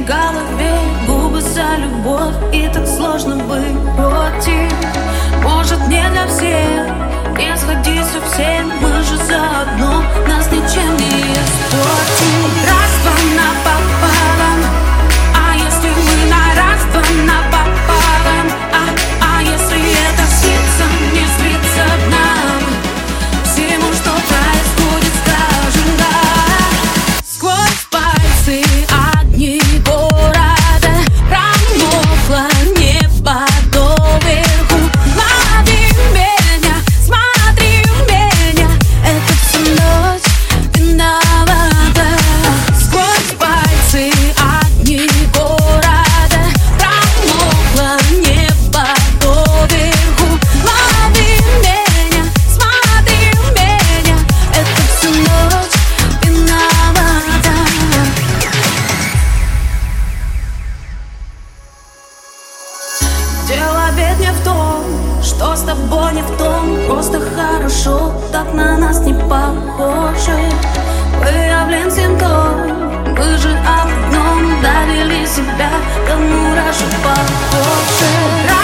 голове губы за любовь, и так сложно быть против. Может, не для всех, не сходи совсем, мы же заодно, нас ничем не испортим. Раз-два напополам, а если мы на раз-два напополам, а если это снится, не снится нам, всему, что происходит, скажем да. Сквозь пальцы огни города промокло небо доверху. Лови меня, смотри в меня, это всю ночь виновата. Сквозь пальцы огни города промокло небо доверху. Лови меня, смотри в меня, это всю ночь виновата. Дело ведь не в том, что с тобой не в том, просто хорошо, так на нас не похожи. Выявлен симптом, мы же об одном, довели себя до мурашек похожи.